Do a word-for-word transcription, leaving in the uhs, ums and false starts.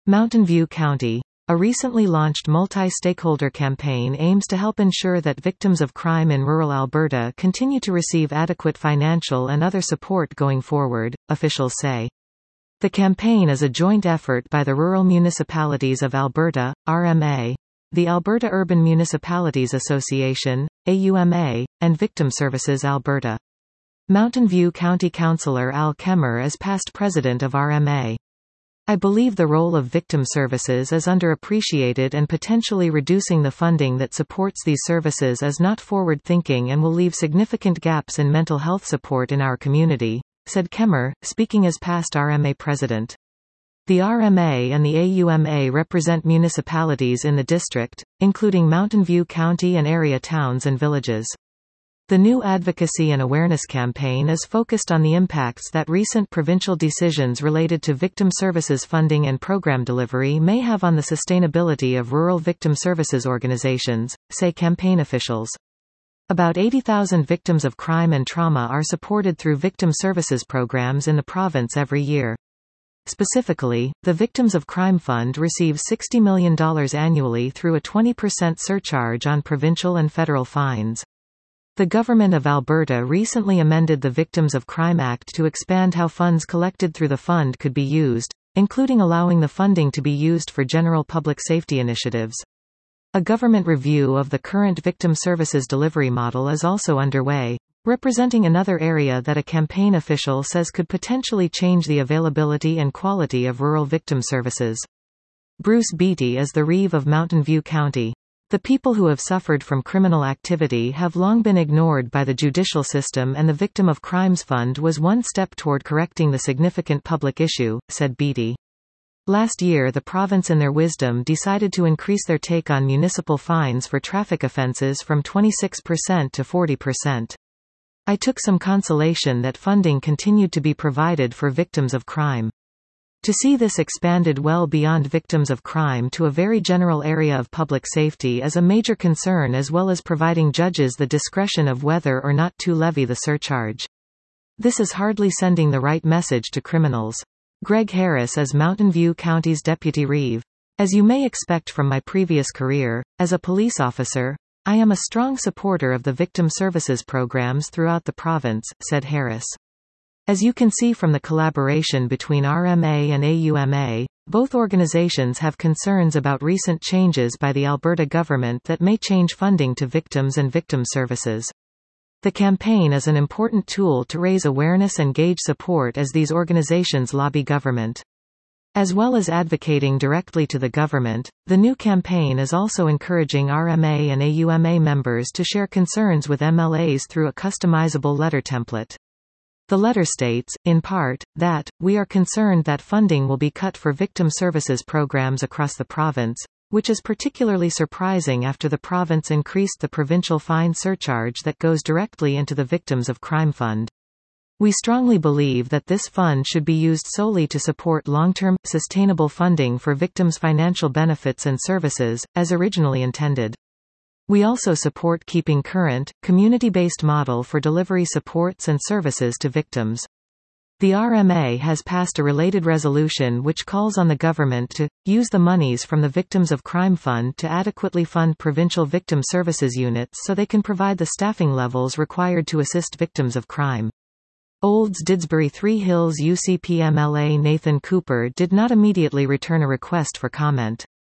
Mountain View County. A recently launched multi-stakeholder campaign aims to help ensure that victims of crime in rural Alberta continue to receive adequate financial and other support going forward, officials say. The campaign is a joint effort by the Rural Municipalities of Alberta, R M A, the Alberta Urban Municipalities Association, A U M A, and Victim Services Alberta. Mountain View County Councillor Al Kemmer is past president of R M A. I believe the role of victim services is underappreciated, and potentially reducing the funding that supports these services is not forward-thinking and will leave significant gaps in mental health support in our community, said Kemmer, speaking as past R M A president. The R M A and the A U M A represent municipalities in the district, including Mountain View County and area towns and villages. The new advocacy and awareness campaign is focused on the impacts that recent provincial decisions related to victim services funding and program delivery may have on the sustainability of rural victim services organizations, say campaign officials. About eighty thousand victims of crime and trauma are supported through victim services programs in the province every year. Specifically, the Victims of Crime Fund receives sixty million dollars annually through a twenty percent surcharge on provincial and federal fines. The Government of Alberta recently amended the Victims of Crime Act to expand how funds collected through the fund could be used, including allowing the funding to be used for general public safety initiatives. A government review of the current victim services delivery model is also underway, representing another area that a campaign official says could potentially change the availability and quality of rural victim services. Bruce Beattie is the Reeve of Mountain View County. The people who have suffered from criminal activity have long been ignored by the judicial system, and the Victim of Crimes Fund was one step toward correcting the significant public issue, said Beattie. Last year the province in their wisdom decided to increase their take on municipal fines for traffic offences from twenty-six percent to forty percent. I took some consolation that funding continued to be provided for victims of crime. To see this expanded well beyond victims of crime to a very general area of public safety is a major concern, as well as providing judges the discretion of whether or not to levy the surcharge. This is hardly sending the right message to criminals. Greg Harris is Mountain View County's Deputy Reeve. As you may expect from my previous career, as a police officer, I am a strong supporter of the victim services programs throughout the province, said Harris. As you can see from the collaboration between R M A and A U M A, both organizations have concerns about recent changes by the Alberta government that may change funding to victims and victim services. The campaign is an important tool to raise awareness and gauge support as these organizations lobby government. As well as advocating directly to the government, the new campaign is also encouraging R M A and A U M A members to share concerns with M L As through a customizable letter template. The letter states, in part, that, we are concerned that funding will be cut for victim services programs across the province, which is particularly surprising after the province increased the provincial fine surcharge that goes directly into the Victims of Crime Fund. We strongly believe that this fund should be used solely to support long-term, sustainable funding for victims' financial benefits and services, as originally intended. We also support keeping current, community-based model for delivery supports and services to victims. The R M A has passed a related resolution which calls on the government to use the monies from the Victims of Crime Fund to adequately fund provincial victim services units so they can provide the staffing levels required to assist victims of crime. Olds Didsbury Three Hills U C P M L A Nathan Cooper did not immediately return a request for comment.